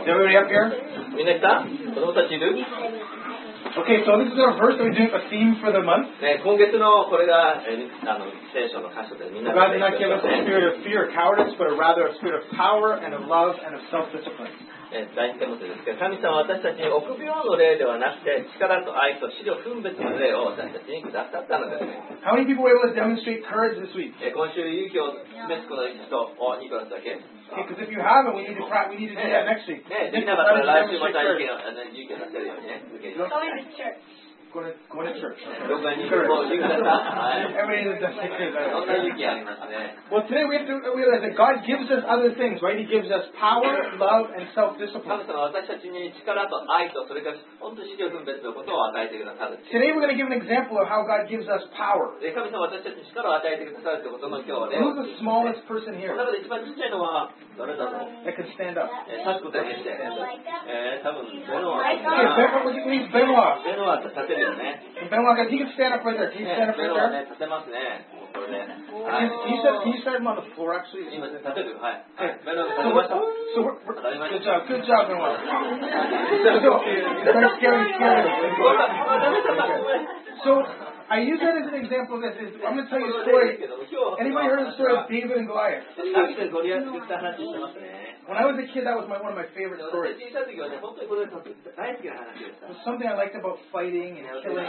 everybody up here? みんな来た？子供たちいる？ Okay, so this is our verse that we're doing a theme for the month. ね、今月のこれが聖書の箇所でみんな God did not give us a spirit of fear or cowardice, but rather a spirit of power and of love and of self-discipline. 第2テモテですけど、神様は私たちに臆病の霊ではなくて力と愛と思慮分別の霊を私たちにくださったのですね。 How many people were able to demonstrate courage this week? 今週勇気を示すことができた人、ニコラスだけ。 Because if you haven't, we need to do that next week. ね、できなかったら来週また勇気を出せるようにね。 Go to church. どこかに行く勇気出した？はい。 Everybody does take care of that. そんな勇気ありますね。 Well, today we have to realize that God gives us other things, right? He gives us power, love, and 神 self-discipline. 様は私たちに力と愛とそれから本当に思慮分別のことを与えてくださる。 Today we're going to give an example of how God gives us power. 神様は私たちに力を与えてくださるということの今日はね。 Who's the smallest person こ here の中で一番ちっちゃいのは誰だろう？ that can stand up? 立つことができて、多分ベノワ Okay, Benoit. ベノワって立てるよね。 Benoit, he can stand up right there. Can you stand up ベ right ノワ there? ね立てますね。これね。 Can you stand him on the floor, actually? 今立てる。はい。ベノワ So 立てました。 good job, Benoit. Very scary. So, I use that as an example of this. I'm going to tell you a story. Anybody heard of the story of David and Goliath? When I was a kid, that was one of my favorite stories. It was something I liked about fighting and killing.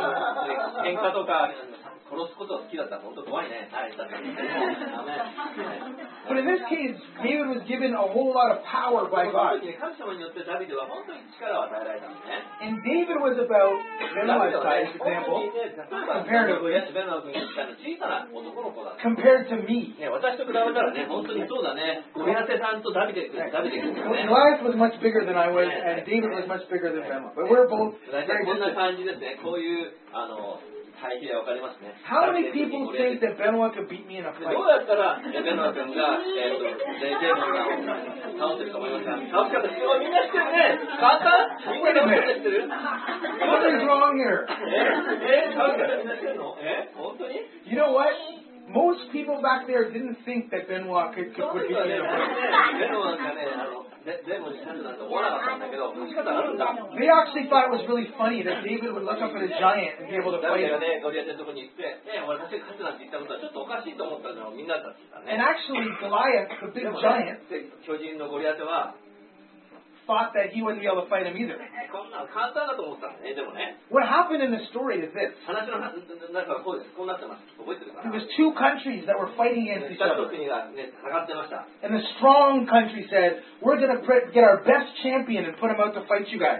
But in this case, David was given a whole lot of power by God. And David was about, Benoit's size, example, comparatively, compared to me. Goliath was much bigger than I was, and David was much bigger than Benoit. But we're both very different. How many people think that Benoit could beat me in a fight? What is wrong here? You know what? Most people back there didn't think that Benoit could beat me in a fight. They actually thought it was really funny that David would look up at a giant and be able to fight him. And actually, Goliath, the big giant, thought that he wouldn't be able to fight him either. What happened in the story is this. There was two countries that were fighting against each other. And the strong country said, we're going to get our best champion and put him out to fight you guys.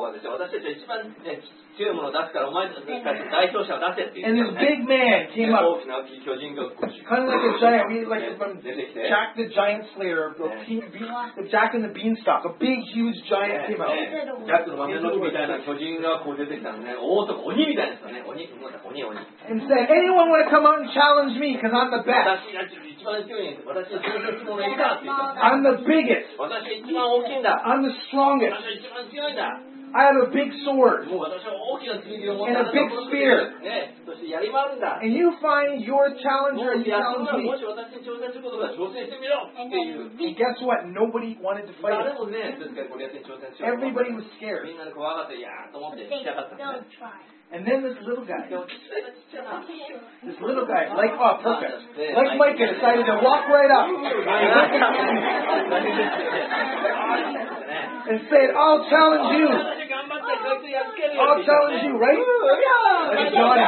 And this big man came up, kind of like a giant, like from Jack the Giant Slayer, Jack and the Beanstalk, a big, huge giant came out. And said, anyone want to come out and challenge me because I'm the best. I'm the biggest. I'm the strongest. I have a big sword and a big spear. And you find your challenger and you challenge me. And guess what? Nobody wanted to fight him. Everybody was scared. And then this little guy, like Micah, decided to walk right up and said, I'll challenge you. I'll challenge you, right? Like Johnny.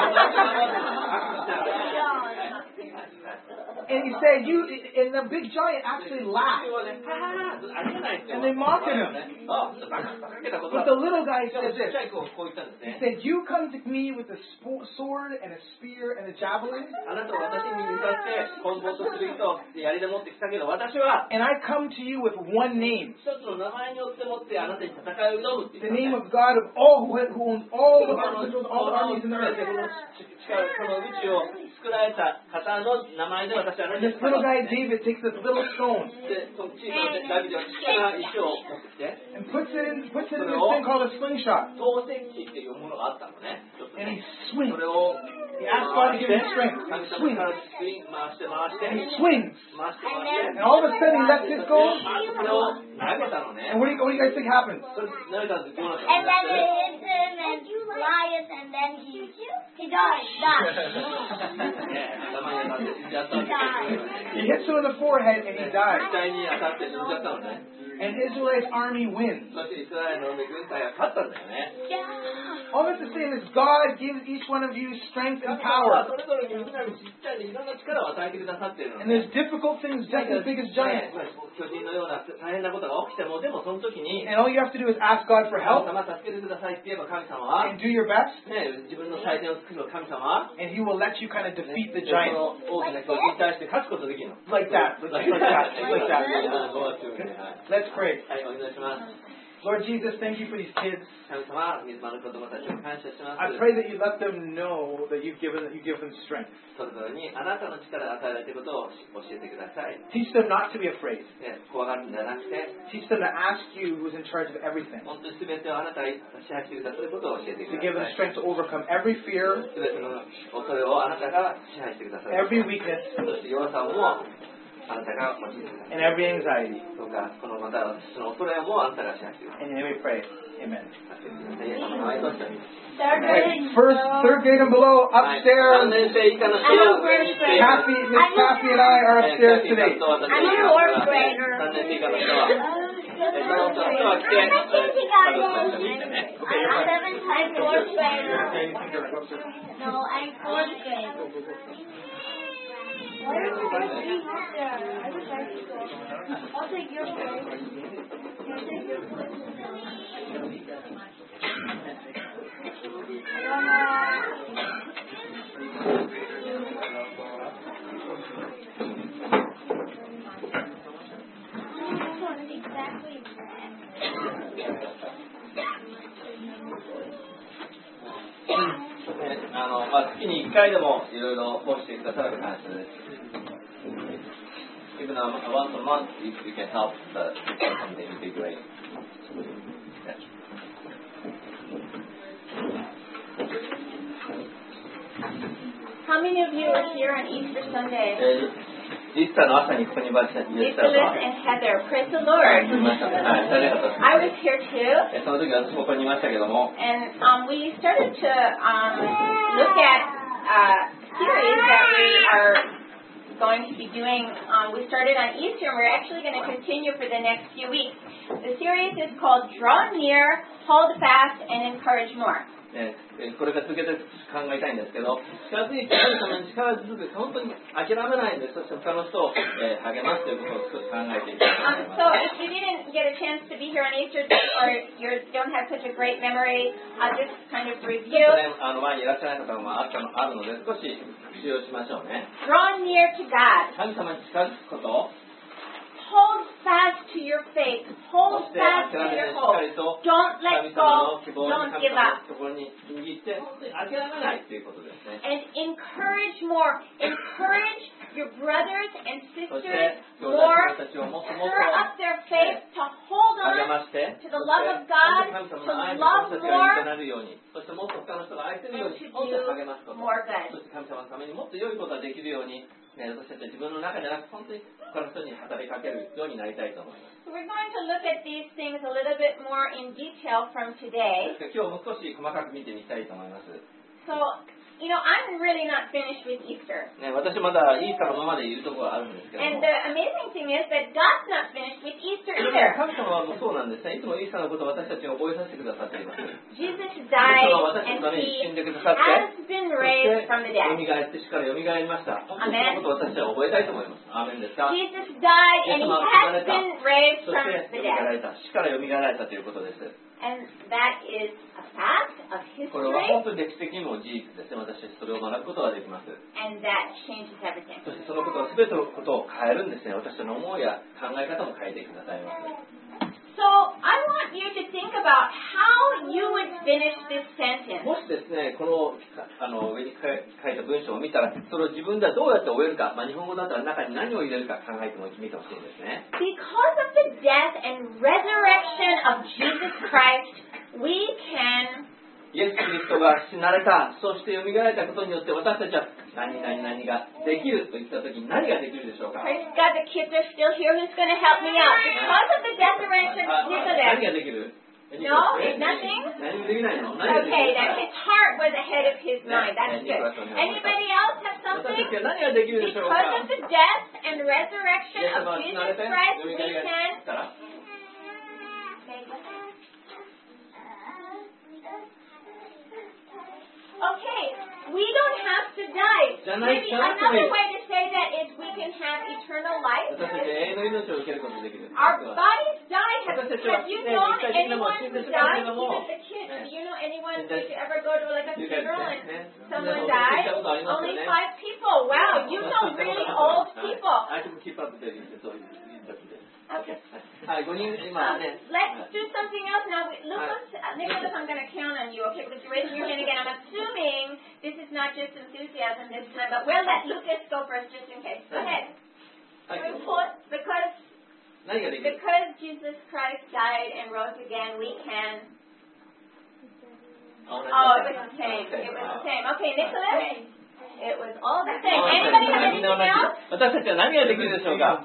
And he said, and the big giant actually laughed. And they mocked him. But the little guy said this. He said, you come to me with a sword and a spear and a javelin. And I come to you with one name. The name of God of all who owns all the armies in the earth. And this little guy David takes this little stone and puts it in this thing called a slingshot. And he swings. He asks God to give him strength. And he swings. And he swings. And all of a sudden he lets it go. And what do you guys think happens? And then it hits him and flies, and then he dies. He hits him in the forehead and he dies. And Israel's army wins. All that's to say is God gives each one of you strength and power. And there's difficult things just as big as giants. And all you have to do is ask God for help. And do your best. And He will let you kind of defeat the giant. Like that. Let's pray. Lord Jesus, thank you for these kids. I pray that you let them know that you give them strength. Teach them not to be afraid. Teach them to ask you who's in charge of everything. To give them strength to overcome every fear, every weakness, and every anxiety. And then we pray. Amen. Third grade and below, upstairs. Miss Kathy and I are upstairs today. I'm a fourth grader. I'm fourth grader. No, I'm fourth grader. I'll take your place. 月に1回でもいろいろ起こしてくださる感謝です。Even once a month, if you can help something, it would be great. How many of you were here on Easter Sunday? イースターの朝にここにいました。 Nicholas and Heather, praise the Lord. I was here too. その時私ここにいましたけども。 And we started to look at series that we are going to be doing. We started on Easter and we're actually going to continue for the next few weeks. The series is called Draw Near, Hold Fast, and Encourage More. これから続けて考えたいんですけど、近づいてある様に力強く本当に諦めないで、そして他の人を励ますということを少し考えていきたいと思います。 So if you didn't get a chance to be here on Easter or you don't have such a great memory, just kind of review. 前にいらっしゃらない方もあるので少し復習をしましょうね。 Draw near to God. 神様に近づくこと。 Hold fast to your faith. Hold fast to your hope. Don't let go. Don't give up. And encourage more. Encourage your brothers and sisters more. Stir up their faith to hold on to the love of God, to love more, and to do more good. 私たちは自分の中でなく本当に他の人に働きかけるようになりたいと思います。 So we're going to look at these things a little bit more in detail from today. 今日も少し細かく見てみたいと思います。 So, I'm really not finished with Easter. 私まだイースターのままでいるところがあるんですけども。 And the amazing thing is that God's not finished with Easter either. 神様はもうそうなんですね。いつもイースターのことを私たちに覚えさせてくださっています。 Jesus died and He has been raised from the dead. 蘇って死から蘇りました。本当にそのことを私たちは覚えたいと思います。アーメンですか。 Jesus died and He has been raised from the dead. 死から蘇られたということです。 And that is a fact of history. これは本当に歴史的にも事実ですね。私たちそれを学ぶことができます。 And that changes everything. そしてそのことは全てのことを変えるんですね。私たちの思いや考え方も変えてくださいます。 So I want you to think about how you would finish this sentence. もしですね、この上に書いた文章を見たら、それを自分ではどうやって終えるか、日本語だったら中に何を入れるか考えてみてほしいんですね。 Because of the death and resurrection of Jesus Christ, we can イエス・キリストが死なれた、そして蘇られたことによって私たちは何々ができると言ったときに何ができるでしょうか。 Praise God, the kids are still here. Who's going to help me out? Because of the resurrection of 何 Nicholas. ができる No, nothing? 何もできないの Okay, that his heart was ahead of his mind. That's good. Anybody else have 私 something? たちは何ができるでしょう Because か。 of the death and resurrection イエス of 様は死なれ Jesus て Christ, 蘇 we り can... たら Okay, we don't have to die. Maybe another way to say that is we can have eternal life. 私たちは永遠の命を受けることができる。 Our bodies die. Have you known anyone who died? Even the kids. Yeah. Do you know anyone? Did you ever go to like a You guys, funeral and yeah. someone Yeah. died? Yeah. Only 5 people. Wow, you know really old people. I can keep up with it. そういう人たちで。 Okay. はい、5人今ね。 Let's do something else now. Lucas, Nicholas, I'm going to count on you, okay? Because you're raising your hand again. I'm assuming this is not just enthusiasm this time, but we'll let Lucas go first just in case. Go ahead. Because 何ができる because Jesus Christ died and rose again, we can. Oh, it was the same. It was the same. Okay, Nicholas? It was all the same. Anybody have anything else? 私たちは何ができるでしょうか。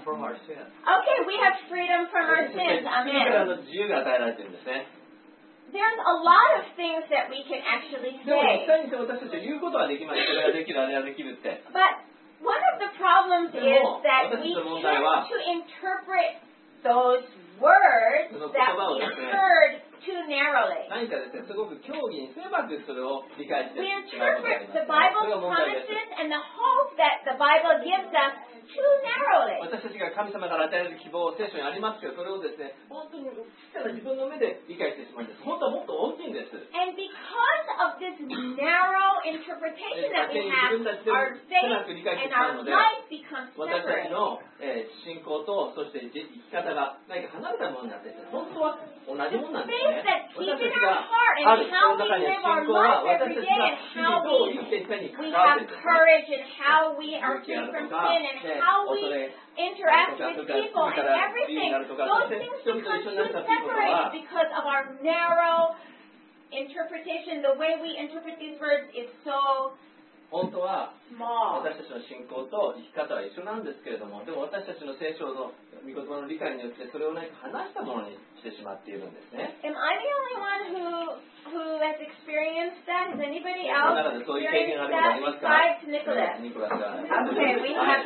Okay, we have freedom from our sins. 罪から Amen. の自由が与えられているんですね。 There's a lot of things that we can actually でも実 say. 際に私たちは言うことはできます。これができる、あれができるって。 But one of the problems is that we tend to interpret those words that we heard too narrowly. 何かですね、すごく教義に狭くそれを理解して We しまうことがあり interpret ます the ね。それ Bible's が問題です。 promises and the hope that the Bible gives us too narrowly. 私たちが神様から与えられる希望、聖書にありますけど、それをですね、本当にちっちゃな自分の目で理解してしまうんです。本当はもっと大きいんです。 And because of this narrow interpretation that we have, our faith and our life becomes 私たち separate. の、信仰とそして生き方が何か離れたものになっていて、本当は同じものなんです Faith ね。 that 私 keeps た in ち our が heart あ and る how その we 中に live 信 our 仰は life 私 every たち day が and 日 how 々どう we 生きていくかに we 関わって have いるんですね。 courage and how we are free from sin and how we interact with people and everything. Those things become too separate because of our narrow interpretation. The way we interpret these words is so 本当は small. 私たちの信仰と生き方は一緒なんですけれども、でも私たちの聖書の御言葉の理解によってそれを何か話したものにしてしまっているんですね。 Am I the only one who has experienced that? Has anybody else だからそういう経験があ experienced ることあり that ますか？ besides Nicholas? ニコラスが。 Okay, we have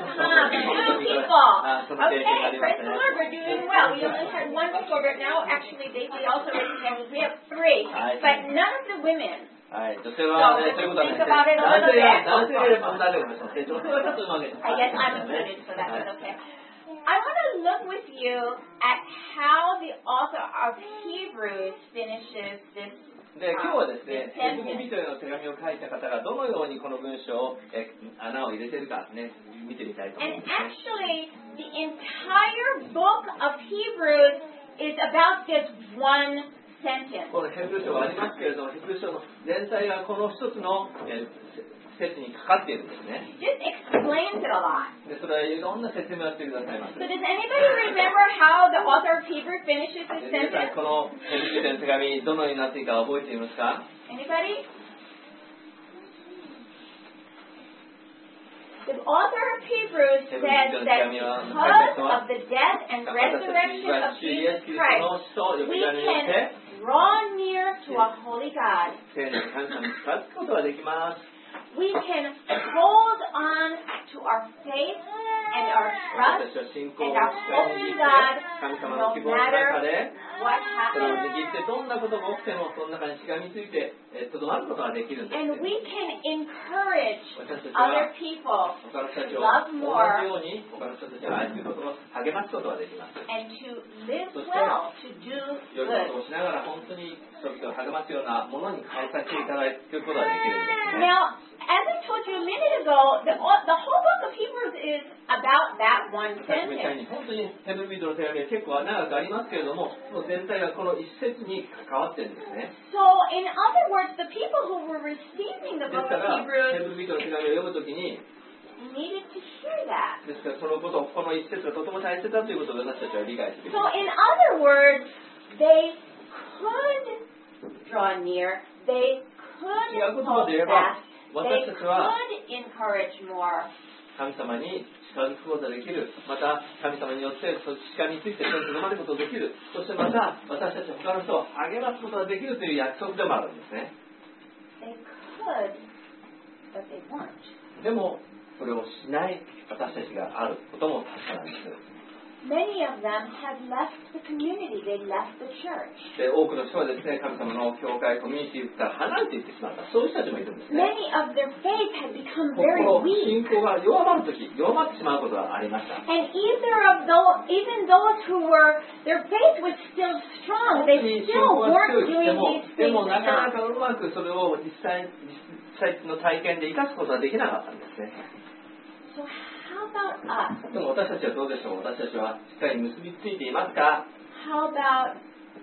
two people. Okay, praise the Lord, we're doing well. We only had one before, but now actually they also raised their hands. We have 3, but none of the women. はい、女性はね、そういうことはね、男性より問題でもないです。女性はちょっとうまくいきます。 I guess I'm a student, so that's okay. I want to look with you at how the author of Hebrews finishes this. で今日はですね、ヘブル人への手紙を書いた方がどのようにこの文章を穴を入れているかね、見てみたいと思い And ます、ね。 actually, the entire book of Hebrews is about this one sentence. このヘブル書はありますけれども、ヘブル書の全体がこの一つの説にかかっているんですね。 Just explains it a lot. でそれはいろんな説明をしてくださいます。 So does anybody remember how the author of Hebrews finishes this 皆さ sentence? んこのヘブル人への手紙どのようになっているか覚えていますか？ Anybody? The author of Hebrews says that because of the death and resurrection of Jesus Christ, we can draw near to a holy God. 聖なる神様に近づくことができます。 We can hold on to our faith and our trust and our hope in God no matter what それを happens. 握ってどんなことが起きてもその中にしがみついてとどまることができるんです。 And we can encourage 私たちは other people 他の人たちを love 同 more じように他の人たちを愛することを励ますことができます。 and to live well, to do 良いこ good. とをしながら本当に人々を励ますようなものに変えさせていただくことができるんですね。 Now, as I told you a minute ago, the whole book of Hebrews is about that one さっきみたい sentence. に本当にヘブル人の手紙は結構長くありますけれども、その全体がこの一節に関わっているんですね。 So, in other words, the people who were receiving the です book か of ら、ヘ Hebrews ブル人の手紙を読むときに、 needed to hear that. ですからそのことをこの一節がとても大切だということを私たちは理解する。 So, in other words, they could draw near, they 違う言葉で言えば、 they 私たちは could encourage more. 神様に近づくことができる。また神様によってその力についてそれにとどまることができる。そしてまた私たち他の人を励ますことができるという約束でもあるんですね。 They could, but they weren't. でもそれをしない私たちがあることも確かなんです。 Many of them had left the community. They left the church. で多くの人はですね、神様の教会コミュニティから離れていってしまった、そういう人たちもいるんですね。 Many of their faith had become very 心 weak. 信仰が弱まるとき、弱まってしまうことがありました。 And even those who were, their faith was still strong, they 信 still 仰が weren't 強い doing で these も things なかな enough. かうまくそれを実際の体験で生かすことができなかったんですね。 So how about us? でも私たちはどうでしょう。私たちはしっかり結びついていますか。 How about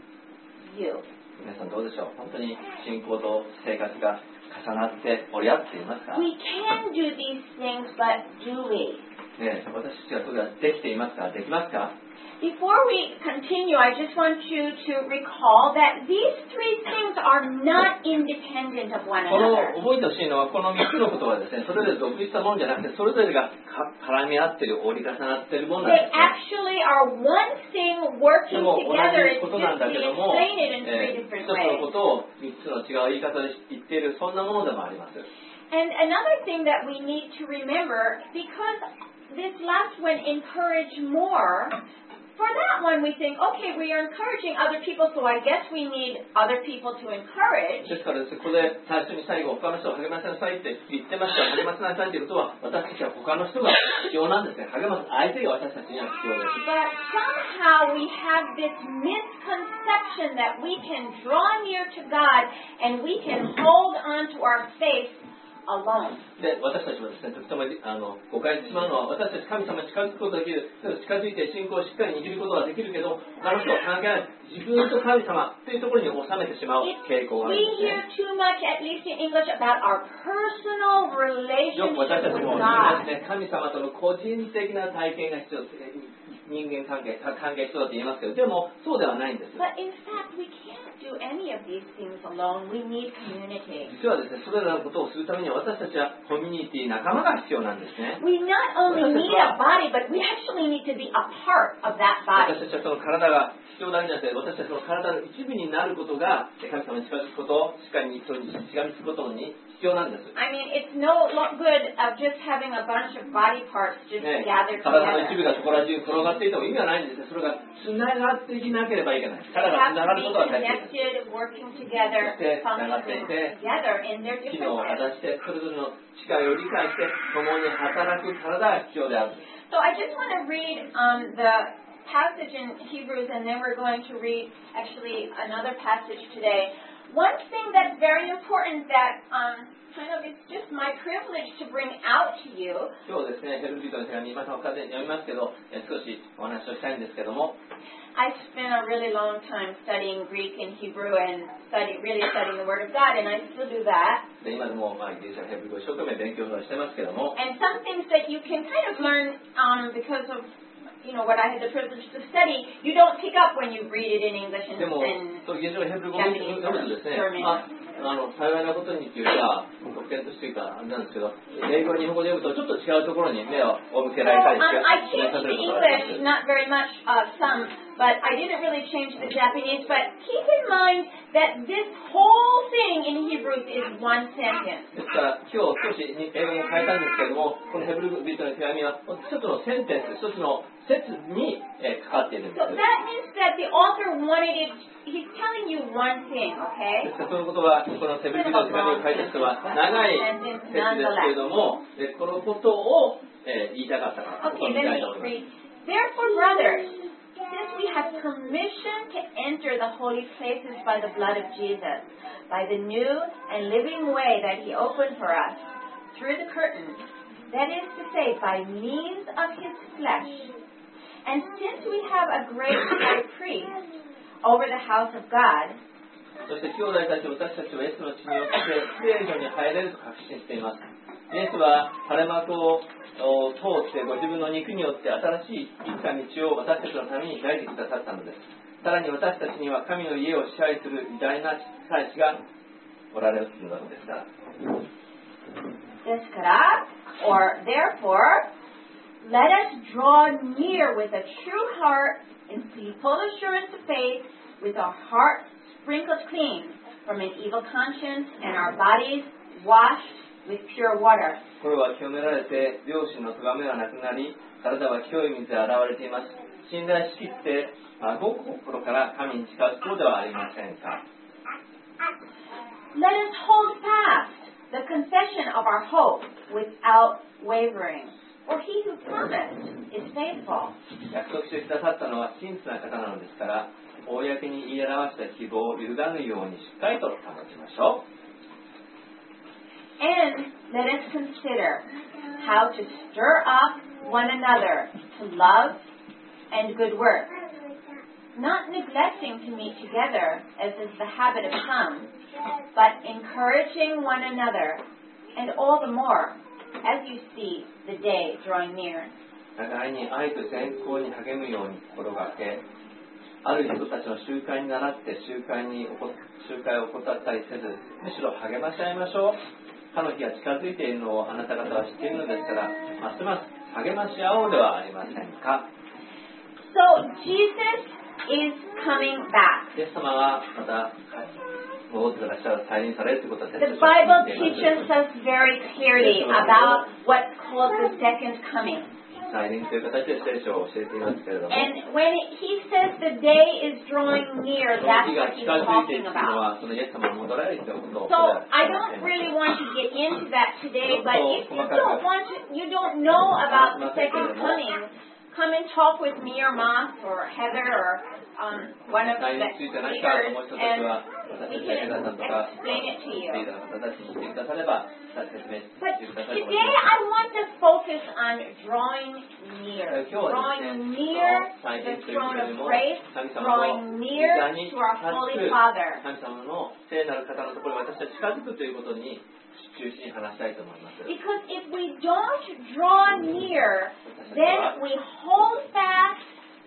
you? 皆さんどうでしょう。本当に信仰と生活が重なって折り合っていますか。 We can do these things, but do we? ね、私たちはそれができていますか。できますか。 Before we continue, I just want you to recall that these three things are not independent of one この another. 覚えてほしいのはこの3つのことはですね、それぞれ独立したものじゃなくて、それぞれが絡み合っている、折り重なっているものなん They ですね。 actually are one thing working でも同 together. じ It's こと just なんだけ we ども、 explain it in three 一 different つの ways. ことを3つの違う言い方で言っている、そんなものでもあります。 And another thing that we need to remember, because this last one, encourage more, for that one we think, okay, we are encouraging other people, so I guess we need other people to encourage. ですからですね、ここで最初に最後、他の人を励ましなさいって言ってました。励ましなさいということは、私たちは他の人が必要なんですね。励ます相手が私たちには必要です。 But somehow we have this misconception that we can draw near to God and we can hold on to our faith alone. で、私たちはですね、とても誤解してしまうのは、私たち神様に近づくことができる、近づいて信仰をしっかり握ることができるけど、他の人は関係ない、自分と神様というところに収めてしまう傾向がある We んですね。 hear too much, at least in English, about our personal よく私た relationship ちも with 言います God. ね、神様との個人的な体験が必要です。人間関係必要だと言いますけど、でもそうではないんです。 But in fact, we can't do any of these things alone. We need community. 実はですね、それらのことをするためには私たちはコミュニティ、仲間が必要なんですね。 We not only need a body, but we actually need to be a part of that 私 body. たちはその体が必要だけじゃなくて、私たちの体の一部になることが神様に近づくこと、しっかりにそれにしがみつくことに必要なんです。 I mean, it's no good of just having a bunch of body parts just ね、 gathered 体の一部 together. がそこら中に転がっていても意味はないんですね。それがつながっていなければいけない。 They 体が have つなが to る be ことは大切です。 connected, working together, functioning together in their 機 different 能を果 ways. たしてそれぞれの力を理解して共に働く体が必要である。 So I just want to read the passage in Hebrews, and then we're going to read actually another passage today. One thing that's very important that kind of it's just my privilege to bring out to you. 今日ですね、ヘルビートの手紙、また他で読みますけど、少しお話をしたいんですけども、 I spent a really long time studying Greek and Hebrew and really studying the Word of God, and I still do that. で今でもギリシャのヘブル語を一生懸命勉強してますけども、 And some things that you can kind of learn because of what I had the privilege to study, you don't pick up when you read it in English でも and そうギリシャのヘブル語を読むとですね、幸いなことにっていうか、特権としていうか、なんですけど、英語、日本語で読むとちょっと違うところに目を向けられたり I し changed さ the せることがあり English, ます。 not very much, some, but I didn't really change the Japanese. But keep in mind that this whole thing in Hebrews is one sentence. ですから今日少し英語も変えたんですけれども、このヘブルビートの手紙は一つのセンテンス、一つの説にかかっているんで So す。 that means that the author wanted it, he's telling you one thing, で okay? すからそのことは、このヘブルビートの手紙を書いた人は長い説ですけれども、このことを言いたかったから、 Okay, 言い let た me いと思います。 read. Therefore, brothers, since we have permission to enter the holy places by the blood of Jesus, by the new and living way that he opened for us, through the curtain, that is to say, by means of his flesh, and since we have a great high priest over the house of God, そして兄弟たち、私たちはイエスの血によって聖女に入れると確信しています。イエスは垂れ幕を通ってご自分の肉によって新しい生きた道を私たちのために開いてくださったのです。さらに私たちには神の家を支配する偉大な祭司がおられるのですから。 ですから、or therefore, let us draw near with a true heart in full assurance of faith, with our hearts sprinkled clean from an evil conscience and our bodies washed with pure water. 心は清められて、良心の咎めはなくなり、体は清い水で洗われています。信頼しきって、ごく心から神に近づこうではありませんか。 Let us hold fast the confession of our hope without wavering, for he who promised is faithful. 約束してくださったのは真実な方なのですから、公に言い表した希望を揺るがぬようにしっかりと保ちましょう。 And let us consider how to stir up one another to love and good work, not neglecting to meet together as is the habit of some, but encouraging one another, and all the more as you see the day drawing near. 互いに愛と善行に励むように心がけ、ある人たちの習慣に倣って集会を怠ったりせず、むしろ励まし合いましょう。他の日が近づいているのをあなた方は知っているのですから、ますます励まし合おうではありませんか。 So Jesus is coming back. イエス様はまた戻ってくださる、再臨されるということは The Bible teaches us very clearly about what's called the second coming. 再臨という形で聖書を教えていますけれども、 And when he says the day is drawing near, その that's 日が what he's 近づいてい talking るの about. は、そのイエス様が戻られるということを。 So I don't really want to get into that today, but if you don't know about the second coming, come and talk with me or Moss or Heather or one of the leaders, and we can explain it to you. But today I want to focus on drawing near the throne of grace, drawing near to our Holy Father. 神様の聖なる方のところに私は近づくということに中心に話したいと思います。 Because if we don't draw near, then we hold fast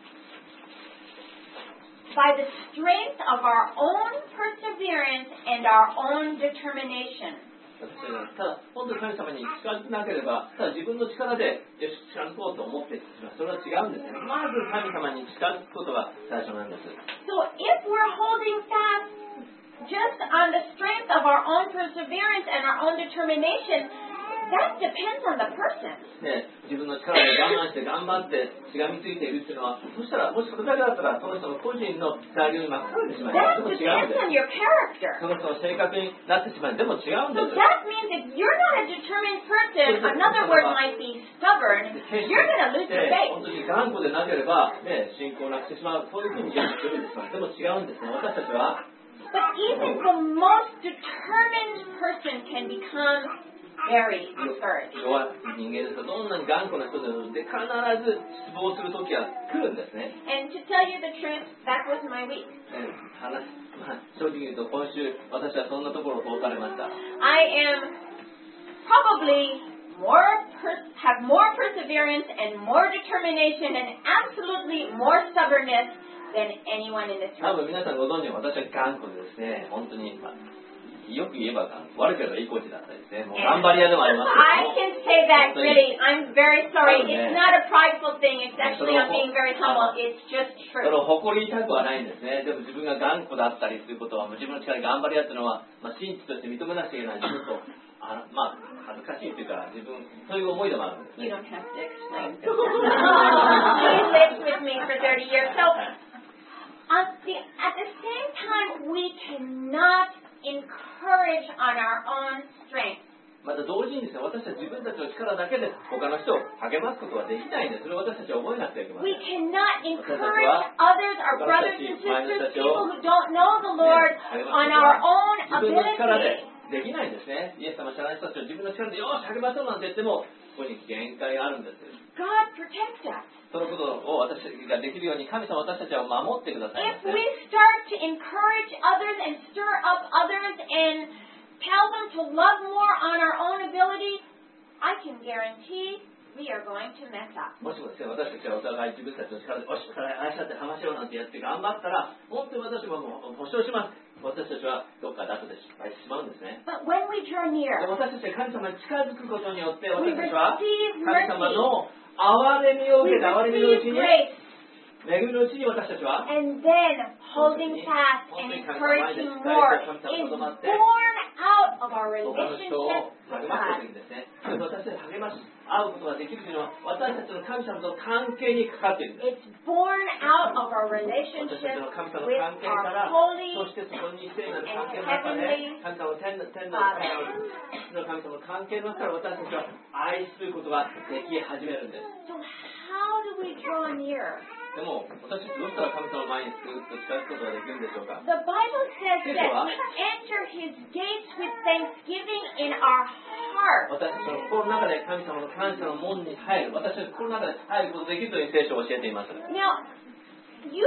by the strength of our own perseverance and our own determination. ただ、本当に神様に近づかなければ、ただ自分の力でよし近づこうと思ってしまう。それは違うんですね。まず神様に近づくことが最初なんです。 So if we're holding fast just on the strength of our own perseverance and our own determination, that depends on the person. ね、自分の力で我慢して頑張ってしがみついているっていうのは、そしたらもしそれだけだったらその人の個人の材料に任されてしまいます。 That でも違うん depends です。 on your character. その人の性格になってしまう。でも違うんで So す。 that means if you're not a determined person, another word might be stubborn, you're going to lose your 本 faith. 当に頑固でなければ、ね、信仰をなくしてしまう。そういうふうに言ってるんですから。でも違うんですね。私たちは。 But even the most determined person can become very discouraged. 弱い人間ですとどんなに頑固な人でも必ず失望する時は来るんですね。 And to tell you the truth, that was my week. 正直言うと今週私はそんなところを通されました。 I am probably have more perseverance and more determination and absolutely more stubbornness than anyone in this 多 room. 分皆さんご存知の私は頑固でですね、本当に、よく言えば頑固、悪ければいい子だったりですね、もう頑張り屋でもありますけど I can say that really. I'm very sorry. Yeah. It's not a prideful thing. It's actually I'm being very humble. It's just それ true. を誇りたくはないんですね。でも自分が頑固だったりということは、自分の力で頑張り屋というのは、真実として認めなきゃいけない。ちょっと恥ずかしいというか、自分、そういう思いでもあるんですね。 You don't have to explain. He lived with me for 30 years. So at the same time, we cannot encourage on our own strength. また同時にですね、私たち自分たちの力だけで他の人を励ますことはできないんです。それを私たちは覚えなくてはいけませ We ん。 cannot encourage others, our brothers and sisters, people who don't know the Lord, on our own 自分の力 ability. でできないんですね。イエス様知らない人たちは自分の力でよし励まそうなんて言っても、ここに限界があるんです。 God protect us. そのことを私たちができるように神様私たちは守ってくださいま If す we ね。 start to encourage others and stir up others and tell them to love more on our own ability, I can guarantee we are going to mess up. もしもですね、私たちはお互い自分たちの力で、おし、愛し合って話しようなんてやって頑張ったら、本当に私ももう保証します。私たちはどっかで後で失敗してしまうんですね。 But when we draw near, 私たちが神様に近づくことによって、私たちは receive 神様の憐れみを受 we けて、憐れみのうち receive に、 grace, 恵みのうちに私たちは、 and then holding fast and encouraging more is born out of our 他の人を relationship 励 with ますと God. きにですね、私たちに励まし合うことができるというのは、私たちの神様との関係にかかっているんです。 It's born out of our 私 relationship たちの神様の with 関係から our holy そしてそこに聖なる関係の中で神様の天の神様の関係の中から私たちは愛することができ始めるんです。 So how do we draw near? でも私たちどうしたら神様の前にずっと近づくことができるんでしょうか。 The Bible says that we enter His gates with thanksgiving in our heart. 私たちの心の中で神様の感謝の門に入る、私たちの心の中で入ることができるという聖書を教えています。 Now, your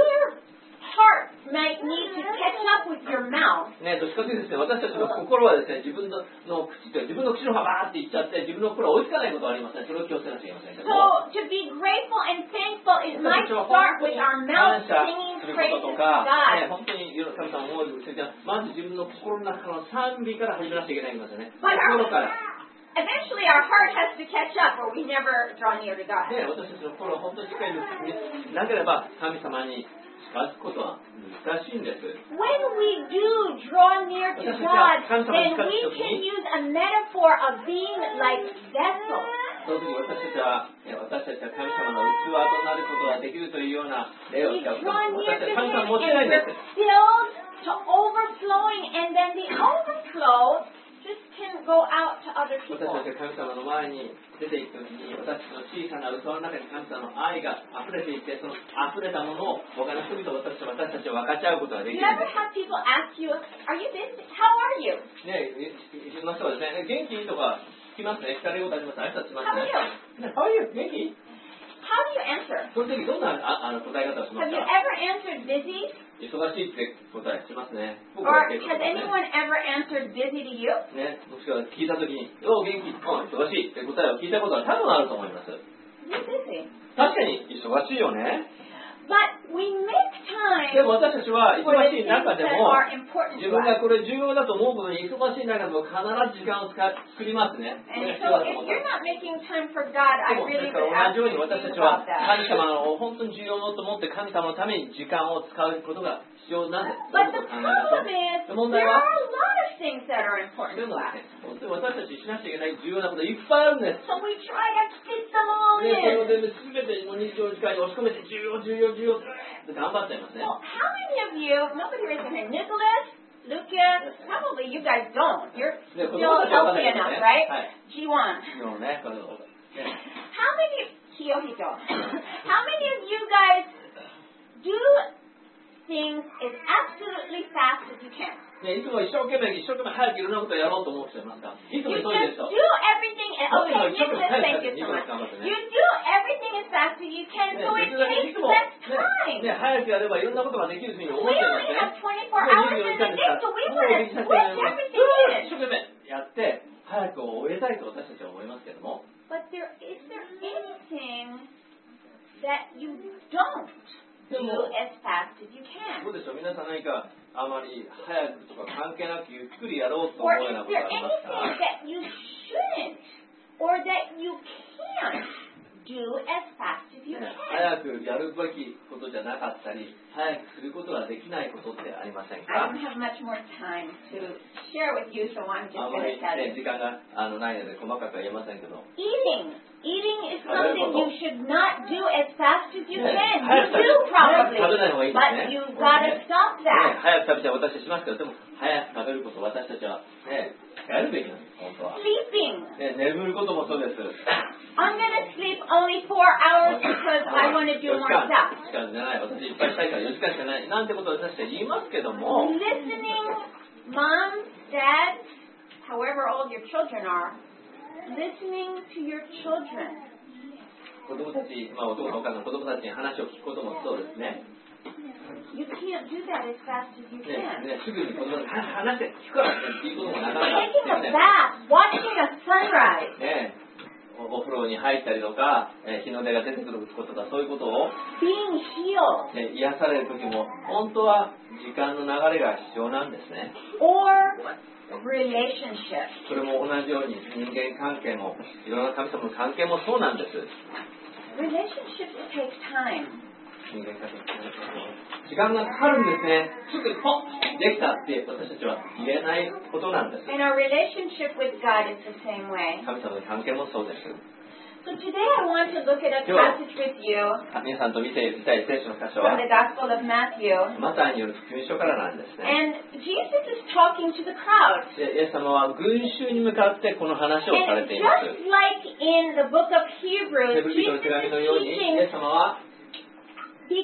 heart might need to catch up with your mouth. ね、どっちかというとですね、私たちの心はですね、自分の口と自分の口の方がバーっていっちゃって、自分の心は追いつかないことがありますね。それを気をつけなきゃいけませんけども。 So, to be grateful and thankful, it might start with our mouth 感謝 singing するこ praises と to とか、ね、 God. 本当に神様を思う時は、まず自分の心の中の賛美から始めなきゃいけないんですよね。 But 心から。 eventually our heart has to catch up or we never draw near to God. ね、私たちの心を本当にしっかりなければ、神様に近づくことは難しいんです。 When we do draw near to God, then we can use a metaphor of being like vessels. その時私たちは神様の器となることができるというような例を We 使う。 draw near 私た to ちは神 Him 様持ってないん and で we're す。 filled to overflowing, and then the overflow just can go out to other 私 people. たちが神様の前に出ていくときに、私たちの小さな器の中に神様の愛が溢れていて、その溢れたものを他の人々私たちは分かち合うことができ You るん ever です。 have people ask you, "Are you busy? How are you? ね、言いましょうですね。元気とか聞きますね。聞かれることあります。挨拶します How ね are you?" How are you? 元気 How do you answer? その時どんな答え方をしま Have す you か ever answered busy? 忙しいって答えしますね。僕 Or は結 has 構ね。 anyone ever answered busy to you? ね、もしくは聞いたときに、お元気、忙しいって答えを聞いたことは多分あると思います。 You're busy. 確かに忙しいよね。 But we make で time も私たちは忙 for the しい things 中で that も、 are important 自 to 分 us. がこれ重要だと思うことに忙しい中でも必ず時間を作りますね。 And 必要 so だと if 思う。 you're not making time for God, I でも、で really すから would 同じ ask よう you に to 私た think ちは about that. 神様の本当に重要だと思って神様のために時間を使うことが必要なんです。 But そう the いうことを考えましょ problem is, う。問 there 題 are は、 a lot of things that are で important も to です us. ね、本当に私たちしなきゃいけない重要なこといっぱいあるんです。 So we try to fit them all ね、それ in. を全ての24時間に押し込めて重要って頑張っちゃいますね。 Well, how many of you, nobody raised their hand, Nicholas, Lucas, probably you guys don't. You're Yeah, still but healthy yeah. enough, right? Right. G1. もうね、これをね How many, Kiyohito, how many of you guys do things as absolutely fast as you can? ね、いつも一生懸命早くいろんなことをやろうと思う人いますか？いつも You 急 just いでる人。 do everything, okay, Nicholas, thank you so much. 頑張って You ね。 do everything as fast as you can, ね、 so で it きるだけい takes つも less ね、 time. ね、早くやればいろんなことができるふうに思 We ってるん only ですね。 have 24 hours in a day, so we want to squish everything 一 in. 生懸命やって早く終えたいと私たちは思いますけども。 But is there anything that you don't do as fast as you どう can? でしょう、皆さん何かあまり早くとか関係なくゆっくりやろうと思 Or うよう is なこと there ありますか？ anything that you shouldn't or that you can't do as fast as you ね can? 早くやるべきことじゃなかったり、早くすることができないことってありません I か？ don't have much more time to share with you, so I'm just あ going まり、 to tell ね、 you. 時間がないので細かくは言えませんけど。 Eating is something you should not do as fast as you can. Yeah. You do probably, 食べない方がいいですね。 but you've got to stop ね、 that. 早く食べちゃ私たちしますけど、でも早く食べることを私たちは、ね、やるべきなんです、本当は。 Sleeping. ね、眠ることもそうです。 I'm going to sleep only 4 hours because I want to do 4 more 時間 stuff. しかじゃない、私いっぱいしたいから4時間しかない、なんてことを私たち言いますけども、 Listening, moms, dads, however old your children are, listening to your children. 子供たち、お父さんお母さん、子供たちに話を聞くこともそうですね。 You can't do that as fast as you ね can. ね、すぐに子供に話して聞くからっていうこともなかなかで Taking き a ない。 bath, watching a sunrise. ね、 お風呂に入ったりとか、日の出が出てくることとか、そういうことを、 being healed, 癒される時も本当は時間の流れが必要なんですね。 or relationships. それも同じように人間関係もいろんな神様の関係もそうなんです。 Relationships take time. 人間関係時間がかかるんですね。すぐポッできたって私たちは言えないことなんです。 And our relationship with God is the same way. 神様の関係もそうです。 So today I want to look at a passage with you 皆さんと見ていきたい聖書の箇所 from は the Gospel of Matthew. マタイによる福音書からなんですね。 And Jesus is talking to the crowd. でイエス様は群衆に向かってこの話をされ And ています。 just like in the book of ヘ Hebrews, ブル人 Jesus の手紙 is のようにイ teaching, エス様は because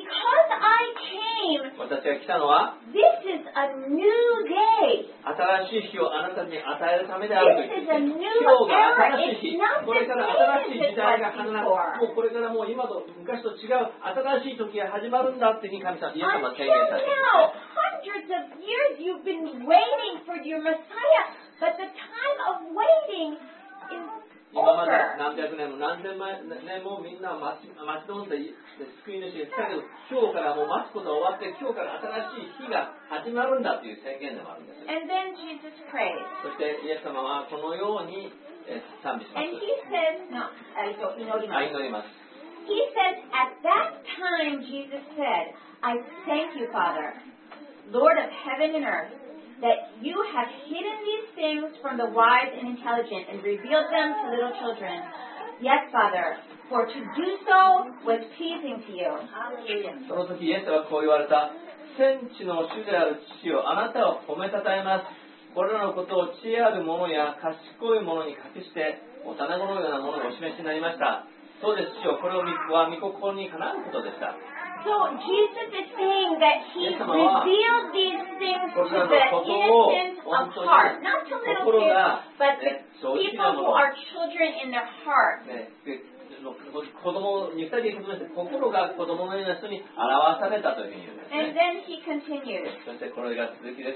I came, 私が来たのは this is a new day. 新しい日をあなたに与えるためであると言 This って is a new 今日が era. 新しい It's 日 not これから the 新しい same 時 as 代 it が始 was まる before. もうこれからもう今と昔と違う新しい時が始まるんだっていうふうに神様イエス様は宣 Until 言されている now, hundreds of years you've been waiting for your Messiah, but the time of waiting is 今まで over. 何百年も何千年もみんな待ち望んで救い主が来たけど今日からもう待つことが終わって今日から新しい日が始まるんだという宣言でもあるんです。 And then Jesus prays. そしてイエス様はこのように賛美しま And す。 he says, no, 祈ります。 祈ります。 He says, at that time, Jesus said, I thank you, Father, Lord of heaven and earth, that you have hidden these things from the wise and intelligent and revealed them to little children. Yes, Father, for to do so was pleasing to you. Hallelujah. その時イエスはこう言われた。天地の主である父よ、あなたを褒めたたえます。これらのことを知恵ある者や賢い者に隠して幼子のようなものをお示しになりました。そうです、父よ、これをは御心にかなうことでした。 So Jesus is saying that he revealed these things to the innocent of heart, not to little kids, but the people who are children in their heart. 子供に2人で言いまして心が子供のような人に表されたというふうに言うんですね。 And then he continues. そしてこれが続きです。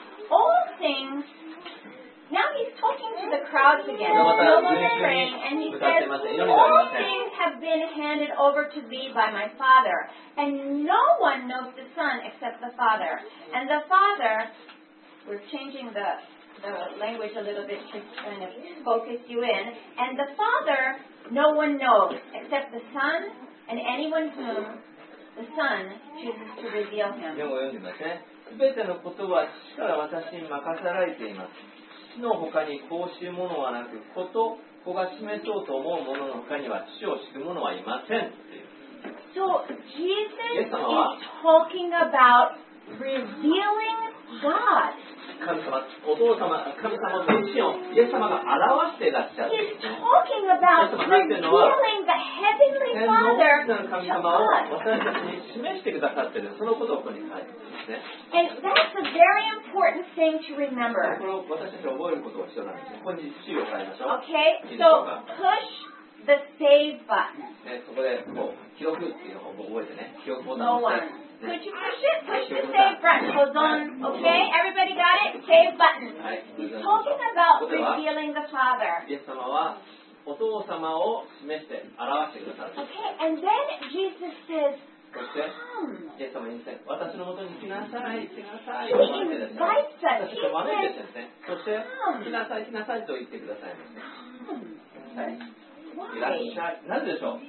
All things. Now he's talking to the crowds again. No longer praying, and he says, all things have been handed over to me by my Father, and no one knows the Son except the Father. And the Father, we're changing the language a little bit to kind of focus you in, and the Father no one knows except the Son and anyone whom the Son chooses to reveal him. 読んでみますね。すべてのことは父から私に任せられています。父の他にこうしものはなく、子と子が示そうと思うものの他には父を知る者はいません。 So Jesus is talking about revealing God. 神様、お父様、神様ご自身をイエス様が表していらっしゃる。 He's talking about revealing the heavenly Father to 神様を us. 私たちに示してくださっている。そのことをここに書いていますね。 And that's a very important thing to remember. これを私たちは覚えることが必要なんですね。ここに資料を書きましょう。 Okay, so push the save button. そこでこう記録っていうのを覚えてね。記録ボタン No を押 one. して。 Could you push it? Push the save button. Hold on. Okay, everybody got it? Save button. He's talking about revealing the Father. イエス様はお父様を示して表してくださる。 Okay, and then Jesus says, そして come. イエス様に言って私のもとに来なさい、来なさい He と言ってですね。 invites us. 私を招いてですね。そして来なさい、来なさいと言ってくださいます。はい。いらっしゃい。なぜでしょう。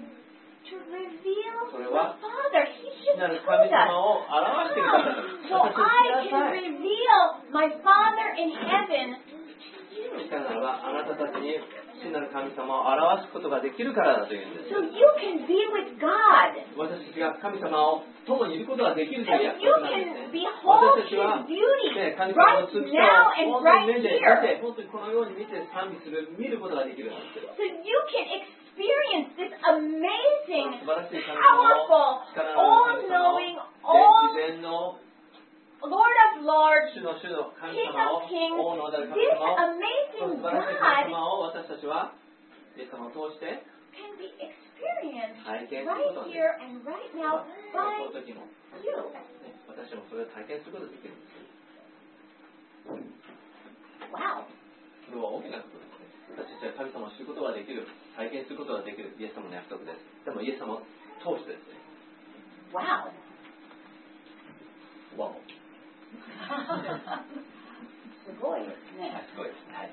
To reveal それは the Father. He 父 just なる told 神 us. 様を表してくださる。 So 私を I 来なさ can い。 reveal my Father in heaven to you. したならばあなたたちに父なる神様を表すことができるからだというんです。 So you can be with God. 私たちが神様を共にいることができるという And 約 you 束なんですね。 can behold 私たちは His beauty ね、神様 right の美し now さ and を本当 right に目で見 here. て、本当にこのように見て賛美する、見ることができるんです。 So you can experience this amazing, 素晴らしい神様を、 powerful, 力のある神様を、 all-knowing, all 自然の Lord of Lords, 主の神 King 様を、 of Kings, 王のなる神 this 様を、その amazing 素晴らしい神 God 様を私たちは、イエス様を通して can be experienced 体験する right ことができる。 here and right now こ by の時も、 you. 私もそれを体験することができるんです。 Wow. それは大きなことですね。私たちは神様を知ることができる、体験することができるイエス様の約束です。でもイエス様を通してですね。 Wow. Wow. すごいですね。 すごいですね。はい。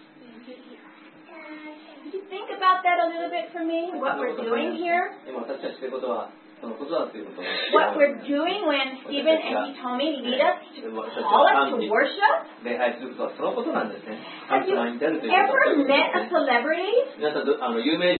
Could you think about that a little bit for me? What we're doing here? 今私たちしていることはそのことだということを。 What we're doing when Stephen and he told me lead us to call us to worship? 礼拝することはそのことなんですね。 Have you ever met a celebrity? 皆さん有名